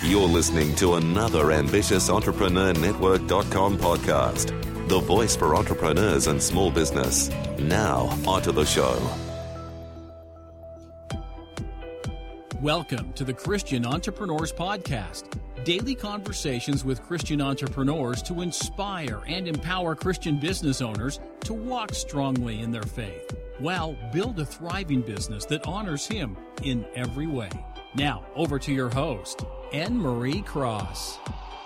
You're listening to another Ambitious Entrepreneur Network.com podcast, the voice for entrepreneurs and small business. Now, onto the show. Welcome to the Christian Entrepreneurs Podcast, daily conversations with Christian entrepreneurs to inspire and empower Christian business owners to walk strongly in their faith, while build a thriving business that honors Him in every way. Now, over to your host, Anne-Marie Cross.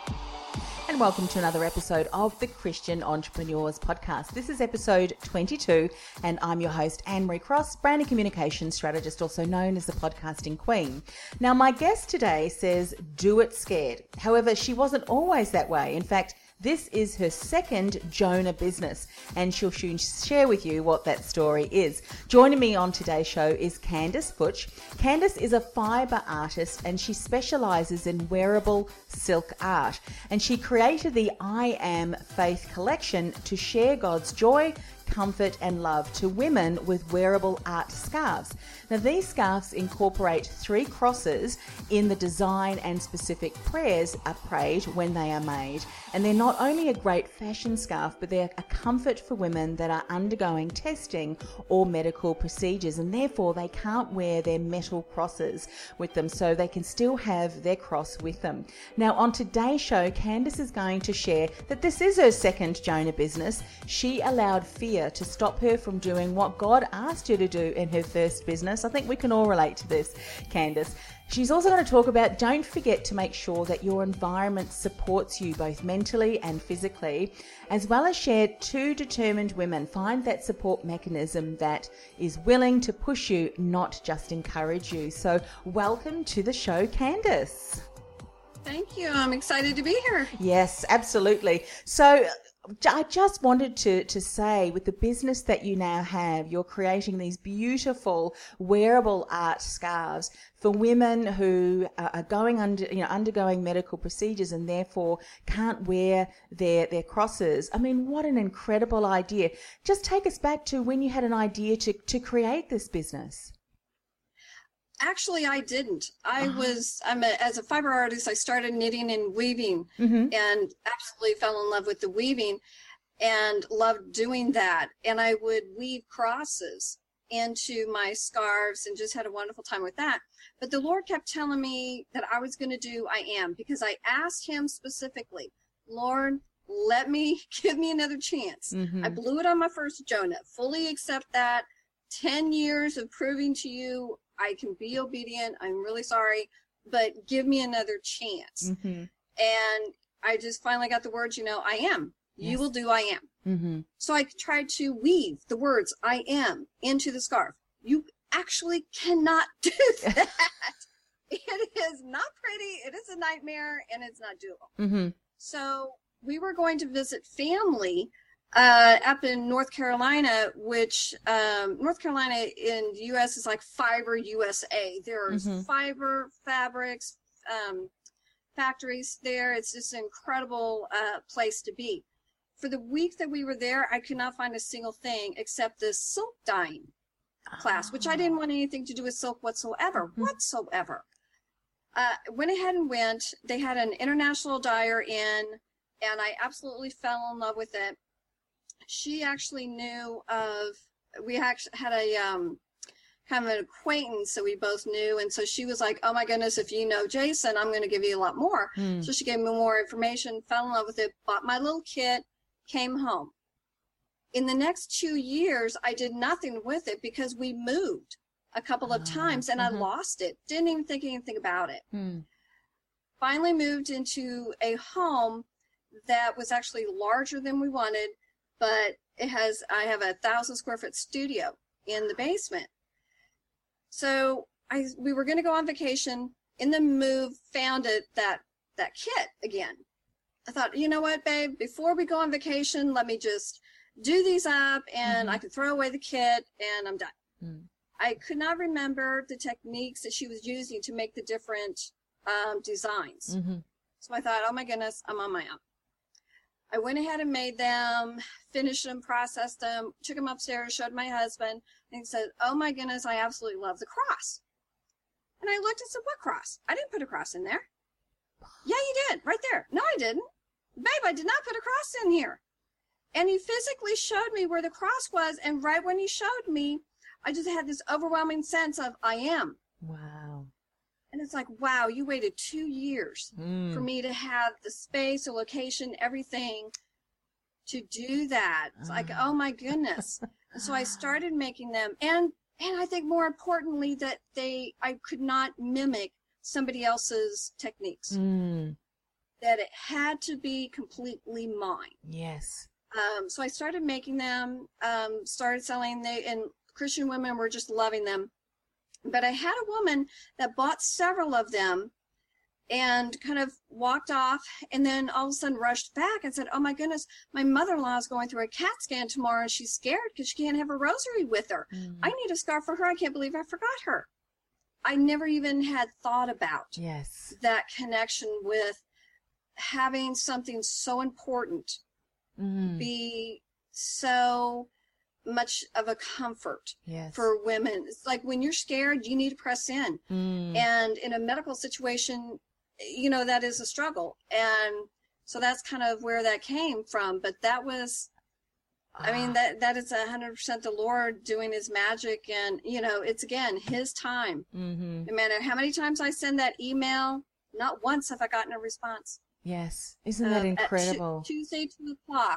And welcome to another episode of the Christian Entrepreneurs Podcast. This is episode 22, and I'm your host, Anne-Marie Cross, branding communications strategist, also known as the podcasting queen. Now, my guest today says, do it scared. However, she wasn't always that way. In fact, this is her second Jonah business, and she'll soon share with you what that story is. Joining me on today's show is Candice Butch. Candice is a fiber artist, and she specializes in wearable silk art. And she created the I Am Faith collection to share God's joy, comfort and love to women with wearable art scarves. Now, these scarves incorporate 3 crosses in the design, and specific prayers are prayed when they are made. And they're not only a great fashion scarf, but they're a comfort for women that are undergoing testing or medical procedures, and therefore they can't wear their metal crosses with them, so they can still have their cross with them. Now, on today's show, Candice is going to share that this is her second Jonah business. She allowed fear to stop her from doing what God asked her to do in her first business. I think we can all relate to this, Candice. She's also going to talk about don't forget to make sure that your environment supports you both mentally and physically, as well as share 2 determined women. Find that support mechanism that is willing to push you, not just encourage you. So welcome to the show, Candice. Thank you. I'm excited to be here. Yes, absolutely. So I just wanted to say, with the business that you now have, you're creating these beautiful wearable art scarves for women who are undergoing medical procedures and therefore can't wear their crosses. I mean, what an incredible idea. Just take us back to when you had an idea to create this business. Actually, I didn't. As a fiber artist, I started knitting and weaving and absolutely fell in love with the weaving and loved doing that. And I would weave crosses into my scarves and just had a wonderful time with that. But the Lord kept telling me that I was going to do I Am, because I asked Him specifically, Lord, give me another chance. I blew it on my first Jonah. Fully accept that. 10 years of proving to you I can be obedient. I'm really sorry, but give me another chance. And I just finally got the words, I am. Yes. You will do I am. So I tried to weave the words I am into the scarf. You actually cannot do that. It is not pretty. It is a nightmare, and it's not doable. So we were going to visit family up in North Carolina, which North Carolina in the U.S. is like Fiber USA. There's fiber fabrics factories there. It's just an incredible place to be. For the week that we were there, I could not find a single thing except this silk dyeing class, which I didn't want anything to do with silk whatsoever. Went ahead and went. They had an international dyer in, and I absolutely fell in love with it. She actually knew we actually had a kind of an acquaintance that we both knew. And so she was like, oh my goodness, if you know Jason, I'm going to give you a lot more. So she gave me more information, fell in love with it, bought my little kit, came home. In the next 2 years, I did nothing with it because we moved a couple of times and I lost it. Didn't even think anything about it. Finally moved into a home that was actually larger than we wanted, but I have a 1,000 square foot studio in the basement. So we were going to go on vacation. In the move, found that kit again. I thought, you know what, babe, before we go on vacation, let me just do these up and I can throw away the kit and I'm done. I could not remember the techniques that she was using to make the different designs. So I thought, oh my goodness, I'm on my own. I went ahead and made them, finished them, processed them, took them upstairs, showed my husband, and he said, oh my goodness, I absolutely love the cross. And I looked and said, what cross? I didn't put a cross in there. Yeah, you did. Right there. No, I didn't. Babe, I did not put a cross in here. And he physically showed me where the cross was. And right when he showed me, I just had this overwhelming sense of I am. Wow. And it's like, wow, you waited 2 years for me to have the space, the location, everything to do that. It's like, oh my goodness. And so I started making them. And I think more importantly that I could not mimic somebody else's techniques. That it had to be completely mine. Yes. So I started making them, started selling, and Christian women were just loving them. But I had a woman that bought several of them and kind of walked off, and then all of a sudden rushed back and said, oh my goodness, my mother-in-law is going through a CAT scan tomorrow and she's scared because she can't have a rosary with her. I need a scarf for her. I can't believe I forgot her. I never even had thought about that connection with having something so important be so much of a comfort for women. It's like when you're scared, you need to press in. And in a medical situation, you know, that is a struggle. And so that's kind of where that came from. But that was, I mean, that is 100% the Lord doing his magic. And, you know, it's again, his time. No matter how many times I send that email, not once have I gotten a response. Yes. Isn't that incredible? Tuesday, 2:00.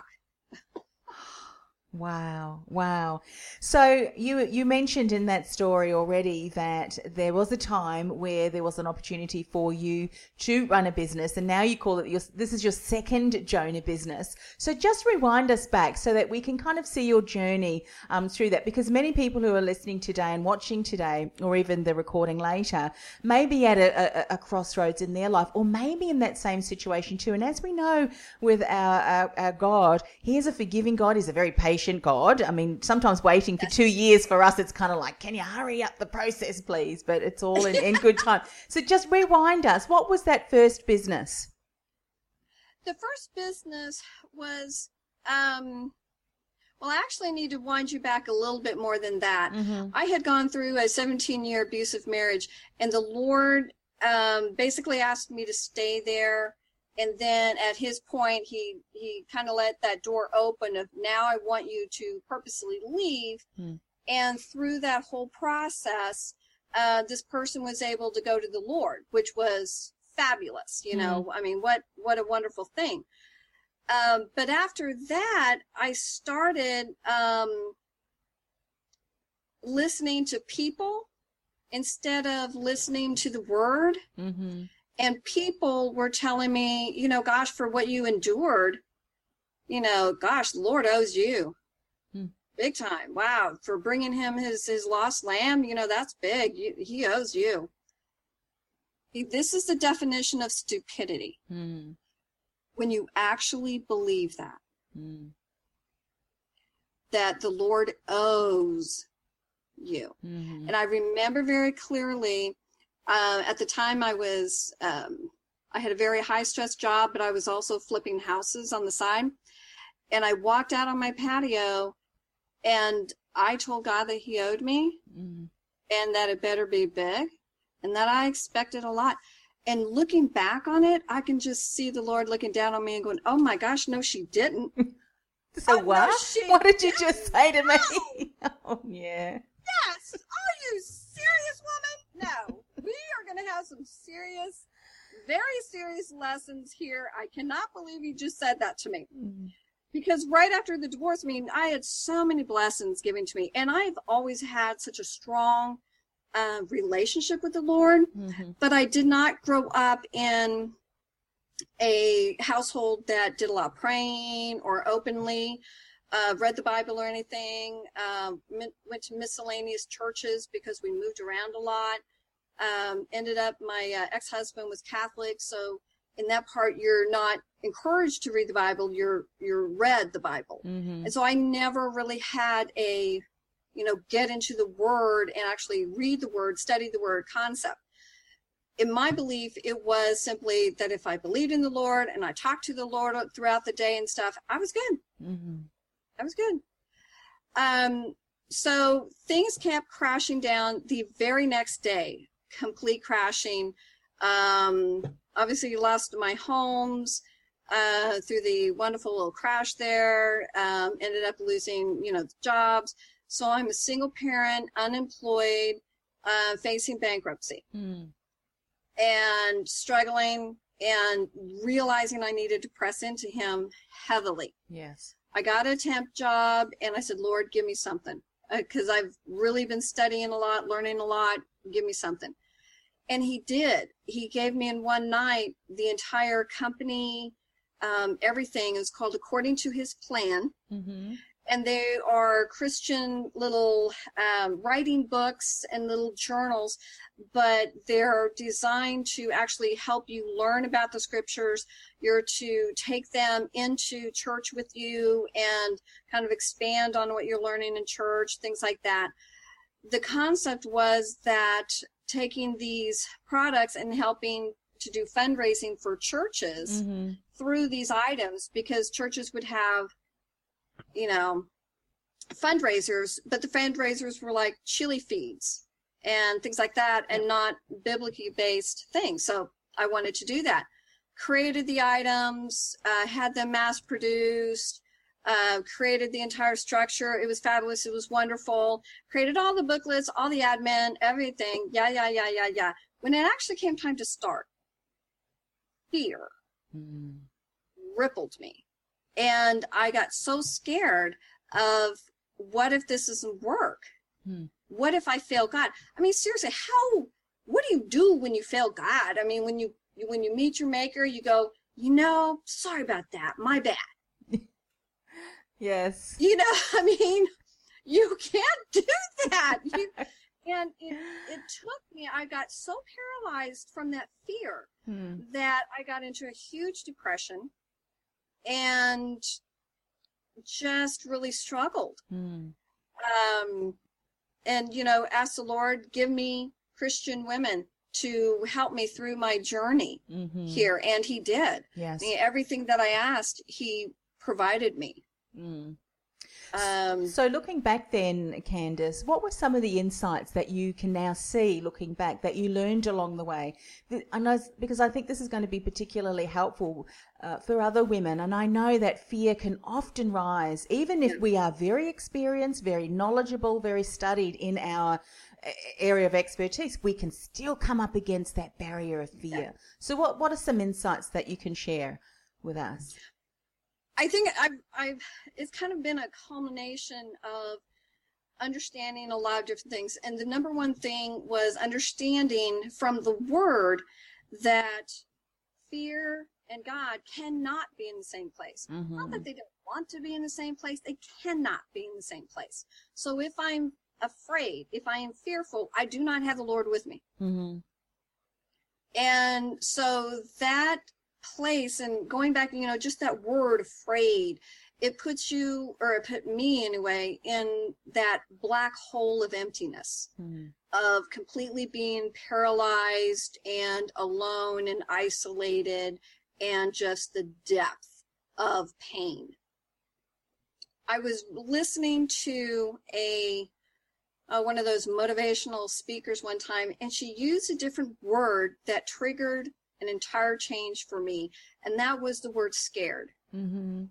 Wow. Wow. So you mentioned in that story already that there was a time where there was an opportunity for you to run a business, and now you call it this is your second Jonah business. So just rewind us back so that we can kind of see your journey through that, because many people who are listening today and watching today, or even the recording later, may be at a crossroads in their life, or maybe in that same situation too. And as we know with our God, he is a forgiving God. He's a very patient God. I mean, sometimes waiting for 2 years for us, it's kind of like, can you hurry up the process, please? But it's all in good time. So just rewind us. What was that first business? The first business was, well, I actually need to wind you back a little bit more than that. I had gone through a 17-year abusive marriage, and the Lord basically asked me to stay there. And then at his point, he kind of let that door open of, now I want you to purposely leave. And through that whole process, this person was able to go to the Lord, which was fabulous. You know, I mean, what a wonderful thing. But after that, I started listening to people instead of listening to the word. And people were telling me, you know, gosh, for what you endured, you know, gosh, the Lord owes you big time. Wow. For bringing him his lost lamb, you know, that's big. He owes you. This is the definition of stupidity. When you actually believe that, that the Lord owes you. And I remember very clearly, at the time I was, I had a very high stress job, but I was also flipping houses on the side. And I walked out on my patio and I told God that he owed me and that it better be big and that I expected a lot. And looking back on it, I can just see the Lord looking down on me and going, oh my gosh, no, she didn't. So what? No, what did you just say to me? Oh, yeah. Yes. Are you serious, woman? No. We are going to have some serious, very serious lessons here. I cannot believe you just said that to me. Because right after the divorce, I mean, I had so many blessings given to me. And I've always had such a strong relationship with the Lord. But I did not grow up in a household that did a lot of praying or openly read the Bible or anything. Went to miscellaneous churches because we moved around a lot. Ended up, my ex-husband was Catholic, so in that part, you're not encouraged to read the Bible, you're read the Bible. And so I never really had a, you know, get into the Word and actually read the Word, study the Word concept. In my belief, it was simply that if I believed in the Lord and I talked to the Lord throughout the day and stuff, I was good. I was good. So things kept crashing down the very next day. Complete crashing. Obviously lost my homes through the wonderful little crash there. Ended up losing, jobs. So I'm a single parent, unemployed, facing bankruptcy, and struggling and realizing I needed to press into him heavily. Yes. I got a temp job and I said, Lord, give me something, because I've really been studying a lot, learning a lot. Give me something. And he did. He gave me in one night the entire company, everything is called According to His Plan. Mm-hmm. And they are Christian little writing books and little journals, but they're designed to actually help you learn about the scriptures. You're to take them into church with you and kind of expand on what you're learning in church, things like that. The concept was that taking these products and helping to do fundraising for churches through these items, because churches would have fundraisers, but the fundraisers were like chili feeds and things like that, and not biblically based things. So I wanted to do that. Created the items, had them mass produced, created the entire structure. It was fabulous. It was wonderful. Created all the booklets, all the admin, everything. Yeah. When it actually came time to start, fear rippled me. And I got so scared of, what if this doesn't work? What if I fail God? I mean, seriously, what do you do when you fail God? I mean, when you meet your maker, you go, sorry about that, my bad. Yes. I mean, you can't do that. And it took me, I got so paralyzed from that fear that I got into a huge depression and just really struggled. And, asked the Lord, give me Christian women to help me through my journey here. And he did. Yes. I mean, everything that I asked, he provided me. So looking back then, Candace, what were some of the insights that you can now see looking back that you learned along the way? I know, because I think this is going to be particularly helpful for other women. And I know that fear can often rise, even if we are very experienced, very knowledgeable, very studied in our area of expertise, we can still come up against that barrier of fear. So what are some insights that you can share with us? I think it's kind of been a culmination of understanding a lot of different things. And the number one thing was understanding from the word that fear and God cannot be in the same place. Not that they don't want to be in the same place. They cannot be in the same place. So if I'm afraid, if I am fearful, I do not have the Lord with me. And so that place, and going back, just that word afraid, it puts you, or it put me anyway, in that black hole of emptiness, of completely being paralyzed and alone and isolated, and just the depth of pain. I was listening to one of those motivational speakers one time, and she used a different word that triggered an entire change for me, and that was the word scared. And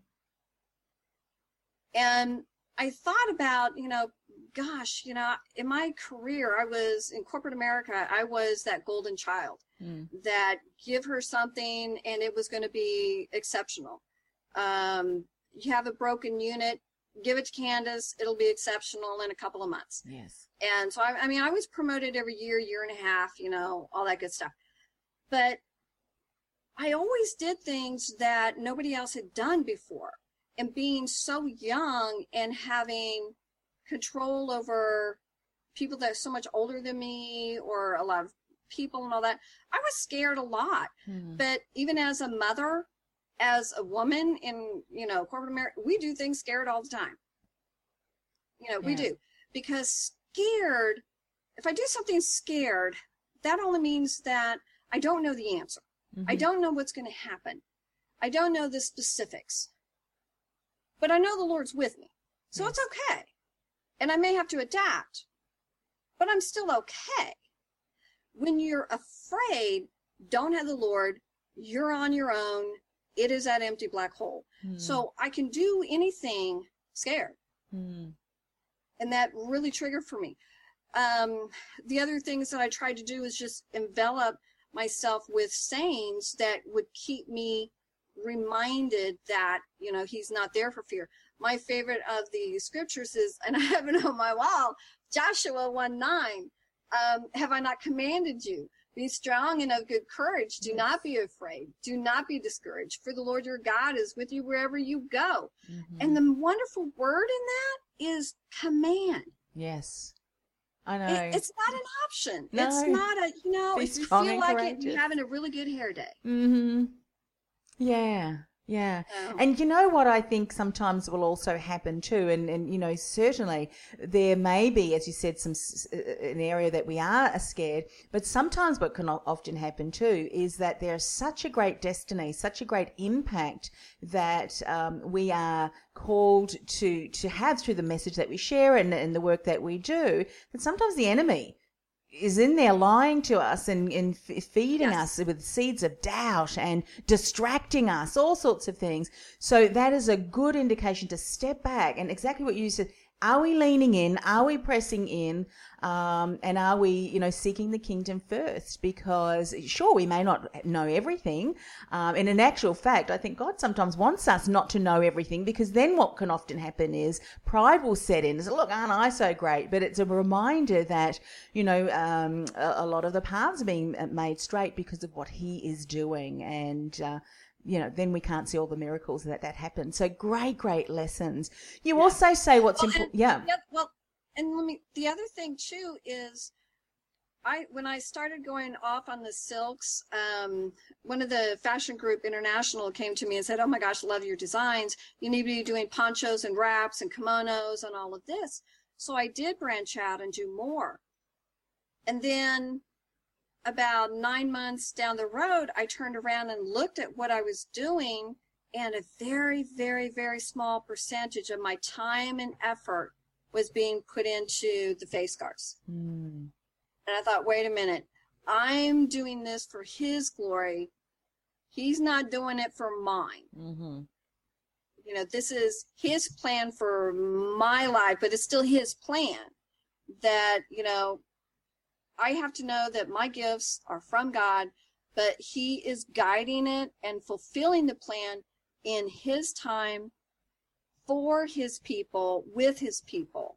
I thought about, gosh, in my career, I was in corporate America, I was that golden child that give her something and it was going to be exceptional. You have a broken unit, give it to Candace, it'll be exceptional in a couple of months. Yes. And so, I was promoted every year and a half, all that good stuff. But I always did things that nobody else had done before. And being so young and having control over people that are so much older than me, or a lot of people and all that, I was scared a lot. But even as a mother, as a woman in, corporate America, we do things scared all the time. We do. Because scared, if I do something scared, that only means that I don't know the answer. I don't know what's going to happen. I don't know the specifics. But I know the Lord's with me. So it's okay. And I may have to adapt, but I'm still okay. When you're afraid, don't have the Lord, you're on your own. It is that empty black hole. So I can do anything scared. And that really triggered for me. The other things that I tried to do is just envelop myself with sayings that would keep me reminded that, you know, he's not there for fear. My favorite of the scriptures is, and I have it on my wall, Joshua 1:9. Have I not commanded you? Be strong and of good courage. Do not be afraid. Do not be discouraged. For the Lord your God is with you wherever you go. And the wonderful word in that is command. Yes. I know. It's not an option. No. It's not a, you know, Be if you strong feel and like courageous. it, you're having a really good hair day. Yeah. Yeah. Oh. And you know what I think sometimes will also happen too, and you know, certainly there may be, as you said, an area that we are scared, but sometimes what can often happen too is that there's such a great destiny, such a great impact that we are called to have through the message that we share and the work that we do, that sometimes the enemy is in there lying to us and feeding us with seeds of doubt and distracting us, all sorts of things. So that is a good indication to step back and exactly what you said. Are we leaning in? Are we pressing in? And are we, you know, seeking the kingdom first? Because sure, we may not know everything. And in actual fact, I think God sometimes wants us not to know everything, because then what can often happen is pride will set in. It's, look, aren't I so great? But it's a reminder that, you know, a lot of the paths are being made straight because of what he is doing. And, you know, then we can't see all the miracles that happen. So great lessons. You also say what's important. Well, and the other thing too is, when I started going off on the silks, one of the Fashion Group International came to me and said, "Oh my gosh, love your designs. You need to be doing ponchos and wraps and kimonos and all of this." So I did branch out and do more. And then about 9 months down the road, I turned around and looked at what I was doing, and a very, very, very small percentage of my time and effort was being put into the face scarves. And I thought, wait a minute, I'm doing this for his glory. He's not doing it for mine. You know, this is his plan for my life, but it's still his plan. That, you know, I have to know that my gifts are from God, but he is guiding it and fulfilling the plan in his time, for his people, with his people.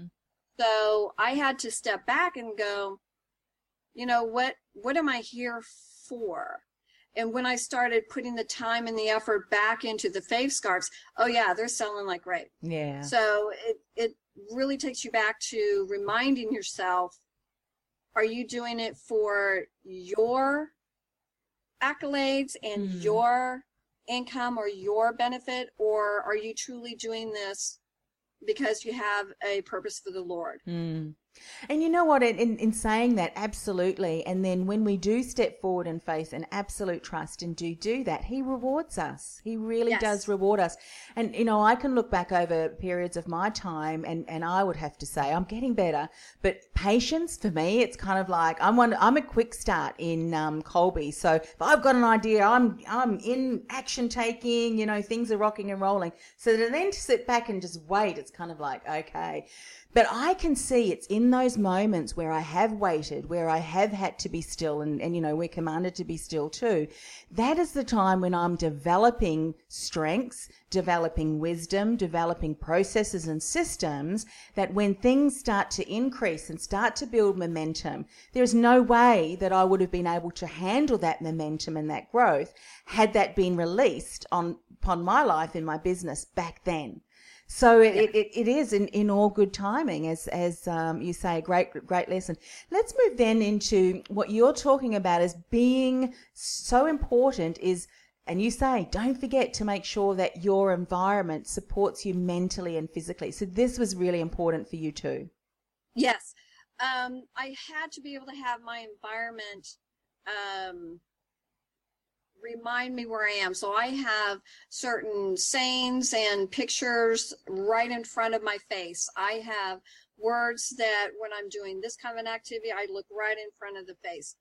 So I had to step back and go, you know, what am I here for? And when I started putting the time and the effort back into the face scarves, oh yeah, they're selling like great. Yeah. So it really takes you back to reminding yourself, are you doing it for your accolades and your income or your benefit, or are you truly doing this because you have a purpose for the Lord? And you know what, in saying that, absolutely. And then when we do step forward in faith and absolute trust and do that, he rewards us. He really does reward us. And, you know, I can look back over periods of my time and I would have to say I'm getting better, but patience for me, it's kind of like I'm a quick start in Colby. So if I've got an idea, I'm in action taking, you know, things are rocking and rolling. So then to sit back and just wait, it's kind of like, okay. But I can see it's in those moments where I have waited, where I have had to be still, and you know, we're commanded to be still too. That is the time when I'm developing strengths, developing wisdom, developing processes and systems that when things start to increase and start to build momentum, there's no way that I would have been able to handle that momentum and that growth had that been released upon my life in my business back then. So it is in all good timing, as you say, a great lesson. Let's move then into what you're talking about as being so important is, and you say, don't forget to make sure that your environment supports you mentally and physically. So this was really important for you too. Yes. I had to be able to have my environment remind me where I am. So I have certain sayings and pictures right in front of my face. I have words that when I'm doing this kind of an activity, I look right in front of the face.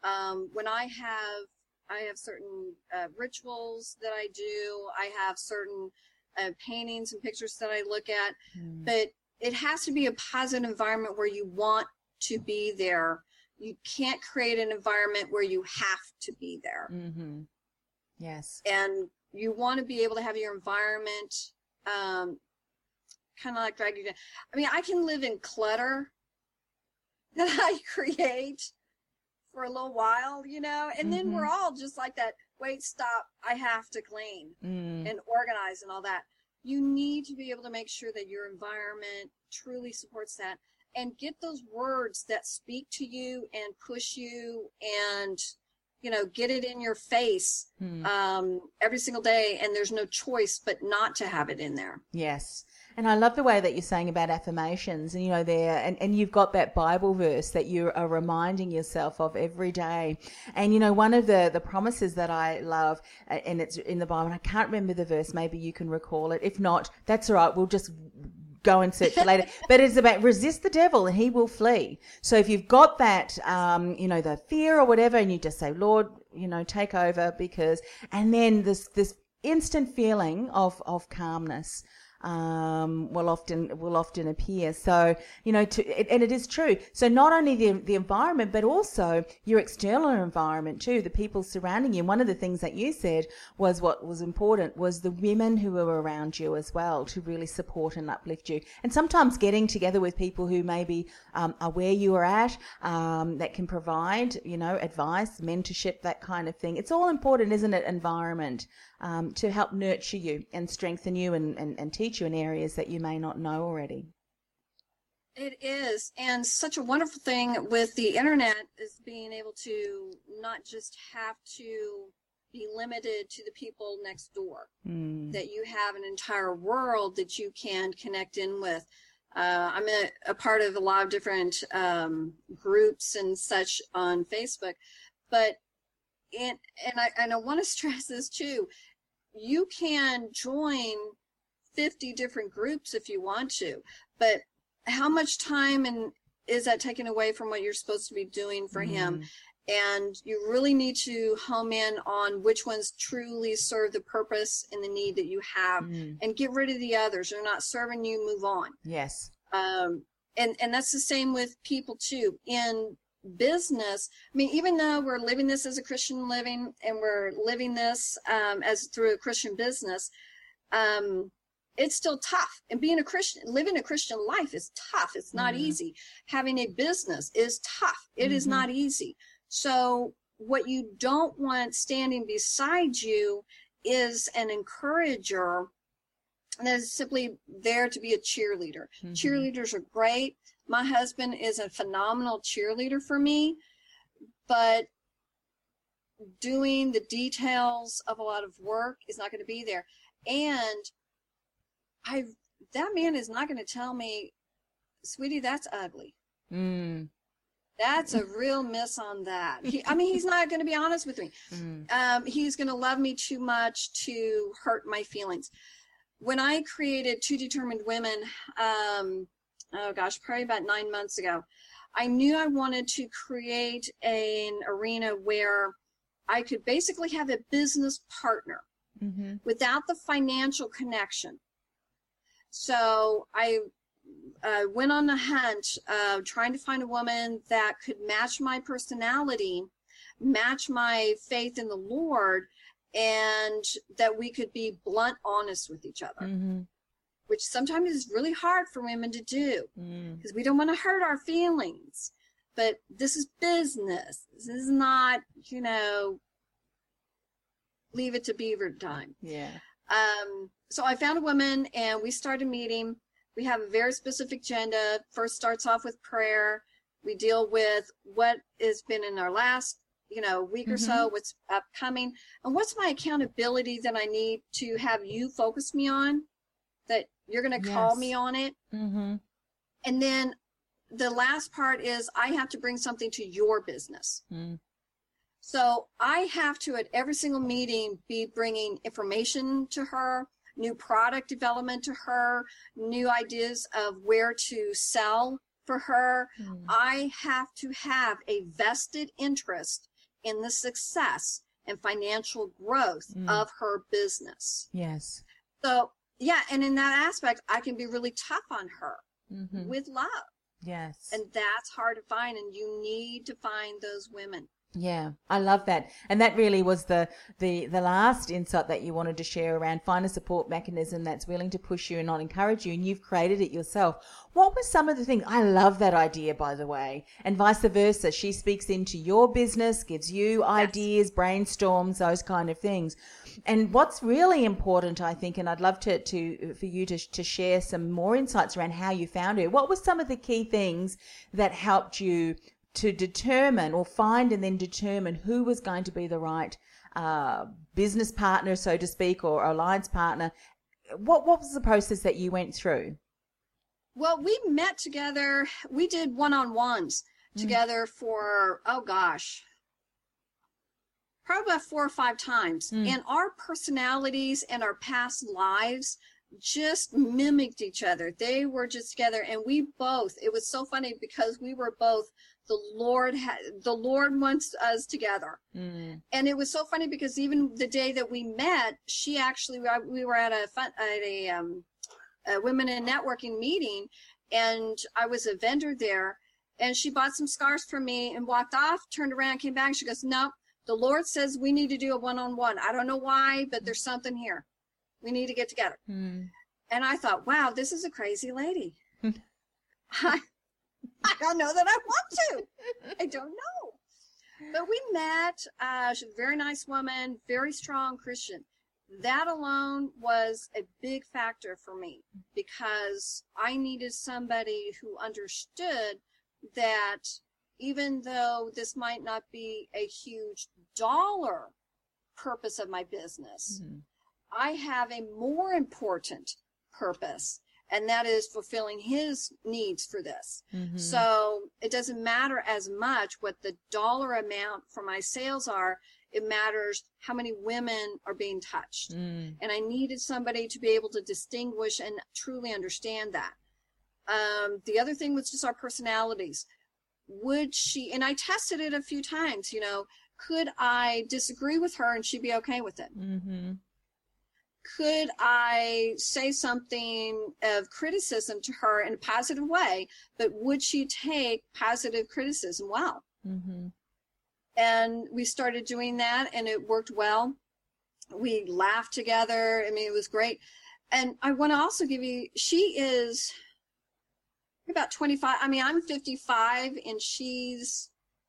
When I have certain rituals that I do. I have certain paintings and pictures that I look at, but it has to be a positive environment where you want to be there. You can't create an environment where you have to be there. Mm-hmm. Yes. And you want to be able to have your environment kind of like drag you down. I mean, I can live in clutter that I create for a little while, and then we're all just like that. Wait, stop. I have to clean and organize and all that. You need to be able to make sure that your environment truly supports that, and get those words that speak to you and push you and, get it in your face every single day. And there's no choice but not to have it in there. Yes. And I love the way that you're saying about affirmations, and and you've got that Bible verse that you are reminding yourself of every day. And one of the promises that I love, and it's in the Bible, and I can't remember the verse, maybe you can recall it. If not, that's all right, we'll just go and search it later. But it's about resist the devil and he will flee. So if you've got that, the fear or whatever, and you just say, Lord, take over, and then this instant feeling of calmness will often appear. So, and it is true. So not only the environment, but also your external environment too, the people surrounding you. And one of the things that you said was what was important was the women who were around you as well, to really support and uplift you. And sometimes getting together with people who maybe are where you are at, that can provide, advice, mentorship, that kind of thing. It's all important, isn't it? Environment, to help nurture you and strengthen you and teach you in areas that you may not know already. It is. And such a wonderful thing with the internet is being able to not just have to be limited to the people next door, that you have an entire world that you can connect in with. I'm a part of a lot of different groups and such on Facebook, but and I want to stress this too. You can join 50 different groups if you want to, but how much time is that taken away from what you're supposed to be doing for him? And you really need to home in on which ones truly serve the purpose and the need that you have, and get rid of the others. They're not serving you, move on. Yes. And that's the same with people too. In business, I mean, even though we're living this as a Christian living, and we're living this as through a Christian business, it's still tough. And being a Christian, living a Christian life is tough. It's not easy. Having a business is tough. It is not easy. So what you don't want standing beside you is an encourager that is simply there to be a cheerleader. Cheerleaders are great. My husband is a phenomenal cheerleader for me, but doing the details of a lot of work is not going to be there. And that man is not going to tell me, sweetie, that's ugly. That's a real miss on that. He's not going to be honest with me. He's going to love me too much to hurt my feelings. When I created Two Determined Women, probably about 9 months ago, I knew I wanted to create an arena where I could basically have a business partner without the financial connection. So I went on the hunt, trying to find a woman that could match my personality, match my faith in the Lord, and that we could be blunt, honest with each other, which sometimes is really hard for women to do, because we don't want to hurt our feelings. But this is business. This is not, leave it to beaver time. Yeah. So I found a woman, and we started meeting. We have a very specific agenda. First starts off with prayer. We deal with what has been in our last, week or so, what's upcoming, and what's my accountability that I need to have you focus me on, that you're going to call me on it. And then the last part is I have to bring something to your business. So I have to, at every single meeting, be bringing information to her, new product development to her, new ideas of where to sell for her. I have to have a vested interest in the success and financial growth of her business. Yes. So, yeah, and in that aspect, I can be really tough on her with love. Yes. And that's hard to find, and you need to find those women. Yeah, I love that. And that really was the last insight that you wanted to share around find a support mechanism that's willing to push you and not encourage you, and you've created it yourself. What were some of the things? I love that idea, by the way, and vice versa. She speaks into your business, gives you ideas, brainstorms, those kind of things. And what's really important, I think, and I'd love for you to share some more insights around how you found her. What were some of the key things that helped you to determine or find and then determine who was going to be the right business partner, so to speak, or alliance partner? What was the process that you went through? Well, we met together. We did one-on-ones together for, probably about 4 or 5 times. And our personalities and our past lives just mimicked each other. They were just together, and we both, it was so funny because we were both, the Lord wants us together. And it was so funny because even the day that we met, she actually, we were at a women in networking meeting, and I was a vendor there, and she bought some scarves from me and walked off, turned around, came back. She goes, "No, the Lord says we need to do a one-on-one. I don't know why, but there's something here. We need to get together." And I thought, wow, this is a crazy lady. I don't know that I want to. I don't know. But we met. She's a very nice woman, very strong Christian. That alone was a big factor for me because I needed somebody who understood that even though this might not be a huge dollar purpose of my business, I have a more important purpose, and that is fulfilling his needs for this. So it doesn't matter as much what the dollar amount for my sales are. It matters how many women are being touched. And I needed somebody to be able to distinguish and truly understand that. The other thing was just our personalities. Would she, and I tested it a few times, could I disagree with her and she'd be okay with it? Could I say something of criticism to her in a positive way, but would she take positive criticism well? And we started doing that, and it worked well. We laughed together. I mean, it was great. And I want to also give you, she is about 25. I mean, I'm 55, and she's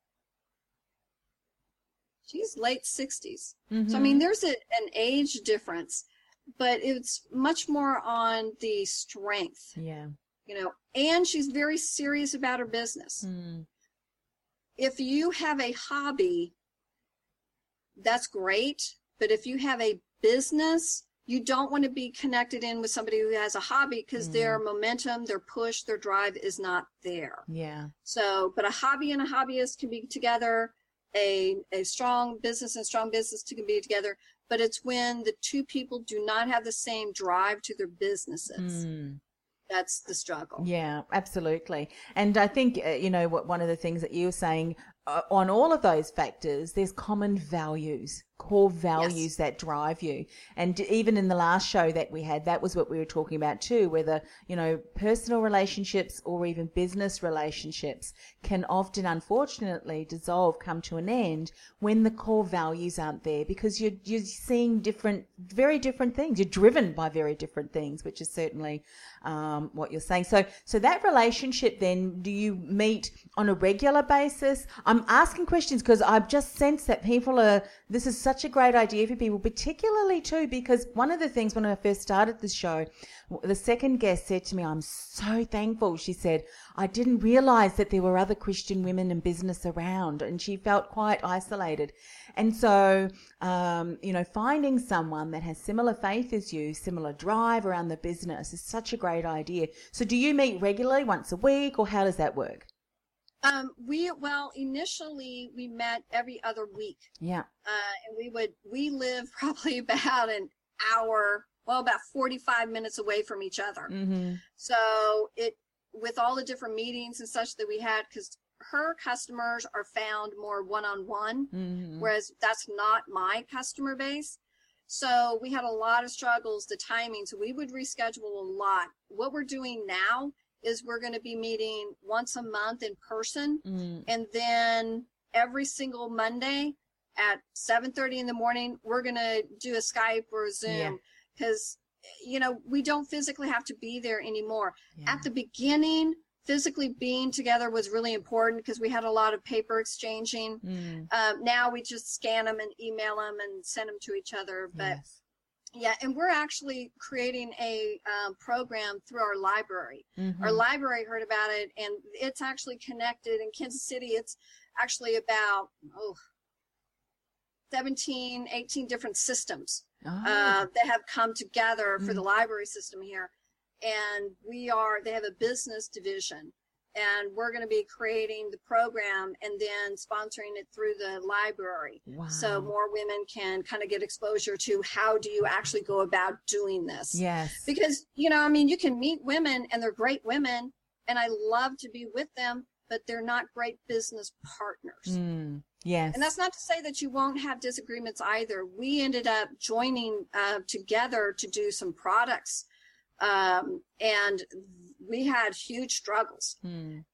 late 60s. So, I mean, there's an age difference, but it's much more on the strength. And she's very serious about her business. If you have a hobby, that's great. But if you have a business, you don't want to be connected in with somebody who has a hobby because their momentum, their push, their drive is not there. So, but a hobby and a hobbyist can be together. A strong business and strong business can be together. But it's when the two people do not have the same drive to their businesses. That's the struggle. Yeah, absolutely. And I think, one of the things that you were saying on all of those factors, there's common values, core values that drive you. And even in the last show that we had, that was what we were talking about too, whether, personal relationships or even business relationships can often, unfortunately, come to an end when the core values aren't there, because you're seeing very different things. You're driven by very different things, which is certainly what you're saying. So that relationship then, do you meet on a regular basis? I'm asking questions because I've just sensed that this is such a great idea for people, particularly too, because one of the things when I first started this show, the second guest said to me, "I'm so thankful." She said, "I didn't realize that there were other Christian women in business around," and she felt quite isolated. And so, finding someone that has similar faith as you, similar drive around the business is such a great idea. So do you meet regularly, once a week, or how does that work? Initially we met every other week. And we live probably about an hour, about 45 minutes away from each other. So with all the different meetings and such that we had, because her customers are found more one-on-one, Mm-hmm. whereas that's not my customer base. So we had a lot of struggles, the timing. So we would reschedule a lot. What we're doing now is we're going to be meeting once a month in person. Mm. And then every single Monday at 7:30 in the morning, we're going to do a Skype or a Zoom, because, you know, we don't physically have to be there anymore. Yeah. At the beginning, physically being together was really important because we had a lot of paper exchanging. Now we just scan them and email them and send them to each other. But Yes. yeah, and we're actually creating a program through our library. Mm-hmm. Our library heard about it, and it's actually connected in Kansas City. It's actually about 17, 18 different systems that have come together for the library system here. And they have a business division, and we're going to be creating the program and then sponsoring it through the library. Wow. So more women can kind of get exposure to how do you actually go about doing this. Yes. Because, you know, I mean, you can meet women and they're great women, and I love to be with them, but they're not great business partners. Yes. And that's not to say that you won't have disagreements either. We ended up joining together to do some products. And we had huge struggles, and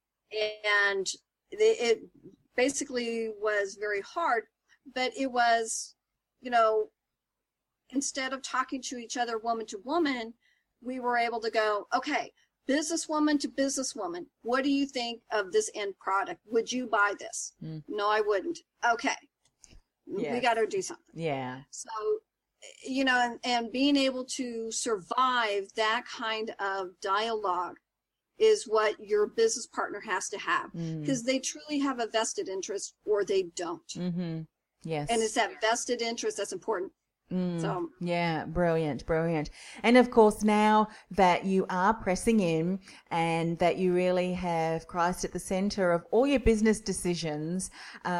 it basically was very hard, but it was, you know, instead of talking to each other woman to woman, we were able to go, okay, businesswoman to businesswoman, what do you think of this end product? Would you buy this? No, I wouldn't. Okay. Yes. We got to do something. Yeah. So, you know, and being able to survive that kind of dialogue is what your business partner has to have, because they truly have a vested interest or they don't. Mm-hmm. Yes. And it's that vested interest that's important. So yeah, brilliant. And of course, now that you are pressing in and that you really have Christ at the center of all your business decisions,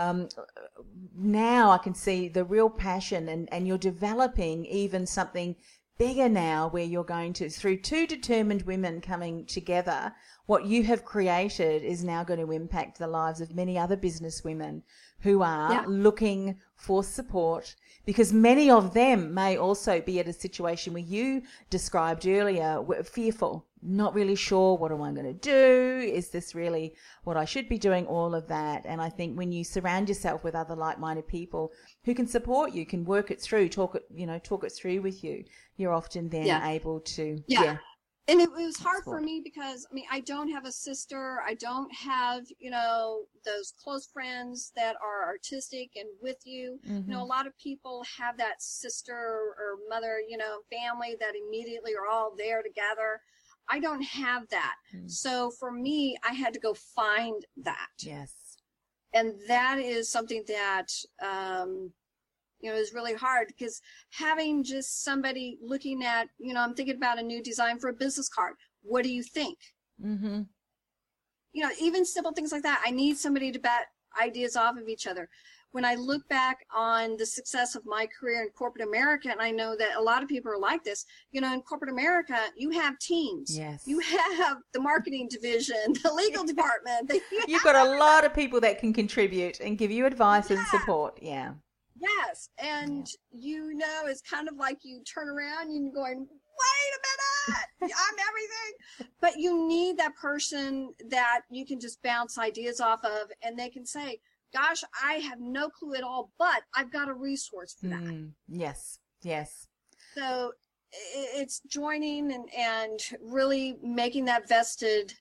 now I can see the real passion, and you're developing even something bigger now, where you're going to, through two determined women coming together, what you have created is now going to impact the lives of many other business women who are looking for support, because many of them may also be at a situation where you described earlier, fearful, not really sure, what am I going to do? Is this really what I should be doing? All of that. And I think when you surround yourself with other like-minded people who can support you, can work it through, talk it through with you, you're often then able to, And it was hard for me because, I mean, I don't have a sister. I don't have, you know, those close friends that are artistic and with you. You know, a lot of people have that sister or mother, you know, family that immediately are all there together. I don't have that. So for me, I had to go find that. Yes. And that is something that, you know, is really hard, because having just somebody looking at, you know, I'm thinking about a new design for a business card. What do you think? You know, even simple things like that. I need somebody to bat ideas off of each other. When I look back on the success of my career in corporate America, and I know that a lot of people are like this, you know, in corporate America, you have teams. Yes. You have the marketing division, the legal department. You've got a lot of people that can contribute and give you advice and support. Yeah. Yes, and you know, it's kind of like you turn around and you're going, wait a minute, I'm everything. But you need that person that you can just bounce ideas off of, and they can say, gosh, I have no clue at all, but I've got a resource for that. Yes. So it's joining and really making that vested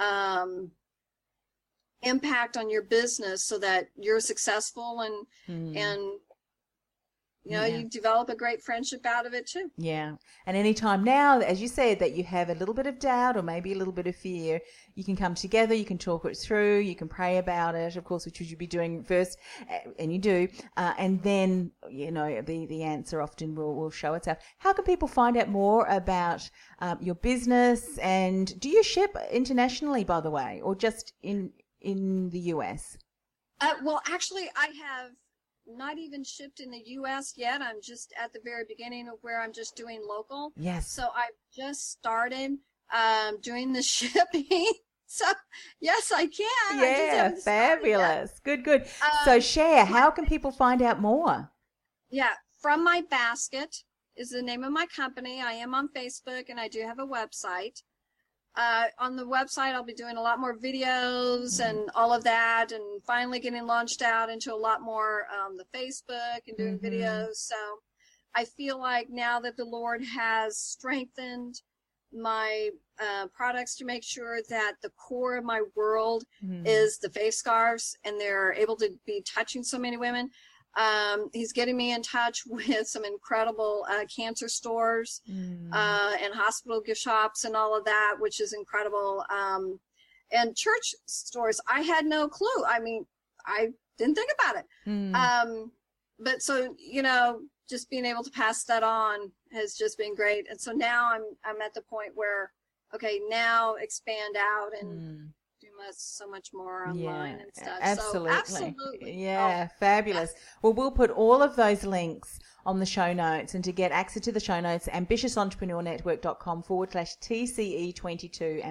impact on your business so that you're successful and you know, you develop a great friendship out of it too. Yeah. And anytime now, as you said, that you have a little bit of doubt or maybe a little bit of fear, you can come together, you can talk it through, you can pray about it, of course, which you should be doing first, and you do. And then, you know, the answer often will show itself. How can people find out more about your business? And do you ship internationally, by the way, or just in the US? Well, actually, I have not even shipped in the U.S. yet. I'm just at the very beginning of where I'm just doing local. Yes. So I've just started doing the shipping. So, yes, I can. I just Yeah, haven't started yet. fabulous. Good. So share, how can people find out more? Yeah, From My Basket is the name of my company. I am on Facebook, and I do have a website. On the website, I'll be doing a lot more videos and all of that, and finally getting launched out into a lot more the Facebook and doing videos. So I feel like now that the Lord has strengthened my products to make sure that the core of my world is the faith scarves, and they're able to be touching so many women. He's getting me in touch with some incredible cancer stores and hospital gift shops and all of that, which is incredible. And church stores, I had no clue. I mean, I didn't think about it. But so, just being able to pass that on has just been great. And so now I'm at the point where, okay, now expand out and do so much more online and stuff. Absolutely. So, absolutely. Yeah, fabulous. Yes. Well, we'll put all of those links on the show notes, and to get access to the show notes, ambitiousentrepreneurnetwork.com/TCE22,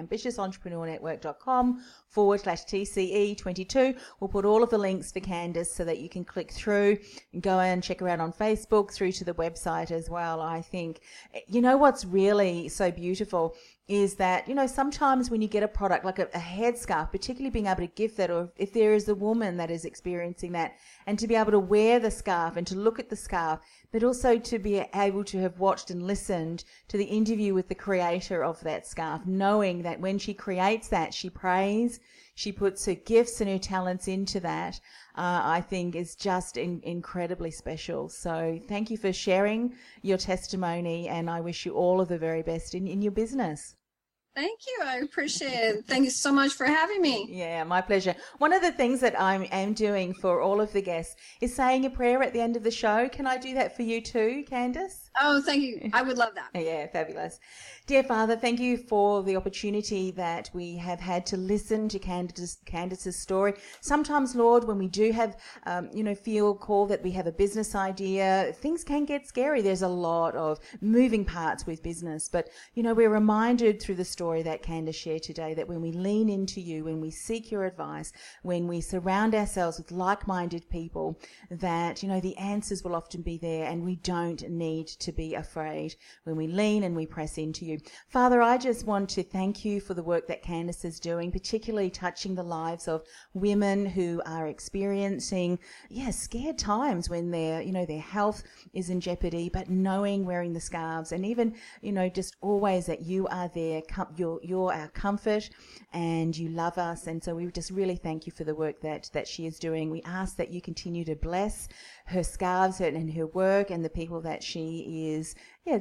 ambitiousentrepreneurnetwork.com/TCE22. We'll put all of the links for Candace so that you can click through and go and check her out on Facebook, through to the website as well. I think, what's really so beautiful is that, sometimes when you get a product like a headscarf, particularly being able to gift that, or if there is a woman that is experiencing that, and to be able to wear the scarf and to look at the scarf, but also to be able to have watched and listened to the interview with the creator of that scarf, knowing that when she creates that, she prays, she puts her gifts and her talents into that, I think is just incredibly special. So thank you for sharing your testimony, and I wish you all of the very best in your business. Thank you. I appreciate it. Thank you so much for having me. Yeah, my pleasure. One of the things that I am doing for all of the guests is saying a prayer at the end of the show. Can I do that for you too, Candace? Oh, thank you. I would love that. Yeah, fabulous. Dear Father, thank you for the opportunity that we have had to listen to Candace's story. Sometimes, Lord, when we do have, feel called that we have a business idea, things can get scary. There's a lot of moving parts with business. But, we're reminded through the story that Candace shared today that when we lean into you, when we seek your advice, when we surround ourselves with like-minded people, that, the answers will often be there, and we don't need to be afraid when we lean and we press into you. Father, I just want to thank you for the work that Candace is doing, particularly touching the lives of women who are experiencing, scared times when their health is in jeopardy, but knowing, wearing the scarves, and even, just always that you are there, you're our comfort, and you love us. And so we just really thank you for the work that she is doing. We ask that you continue to bless her scarves and her work and the people that she is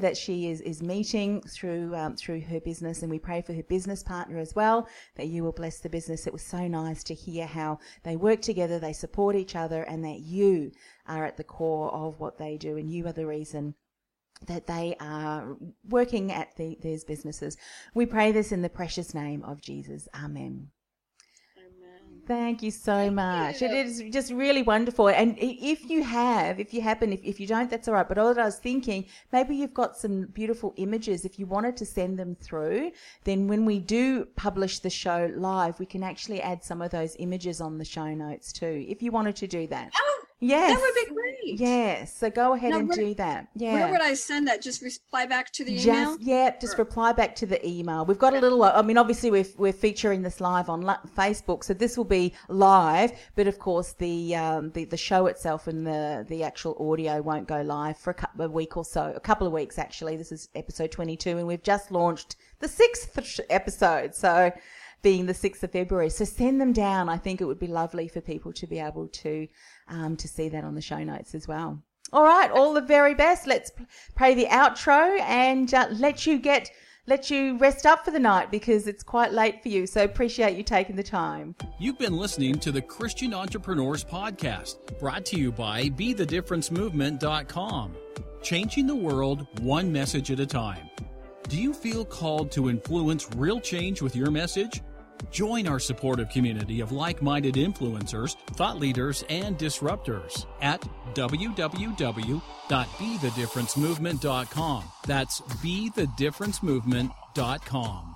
meeting through her business. And we pray for her business partner as well, that you will bless the business. It was so nice to hear how they work together, they support each other, and that you are at the core of what they do, and you are the reason that they are working at these businesses. We pray this in the precious name of Jesus. Amen. Thank you so much. It is just really wonderful. And if you don't, that's all right. But all I was thinking, maybe you've got some beautiful images. If you wanted to send them through, then when we do publish the show live, we can actually add some of those images on the show notes too, if you wanted to do that. Oh, yes. That would be great. Yes. So go ahead and do that. Yeah. Where would I send that? Just reply back to the email? Just reply back to the email. We've got a little, obviously we're featuring this live on Facebook, so this will be live, but of course the show itself and the actual audio won't go live for a couple of weeks actually. This is episode 22, and we've just launched the 6th episode, so being the 6th of February. So send them down. I think it would be lovely for people to be able to see that on the show notes as well. All right, all the very best. Let's pray the outro and let you rest up for the night, because it's quite late for you. So appreciate you taking the time. You've been listening to the Christian Entrepreneurs Podcast, brought to you by BeTheDifferenceMovement.com. Changing the world one message at a time. Do you feel called to influence real change with your message? Join our supportive community of like-minded influencers, thought leaders, and disruptors at www.BeTheDifferenceMovement.com. That's BeTheDifferenceMovement.com.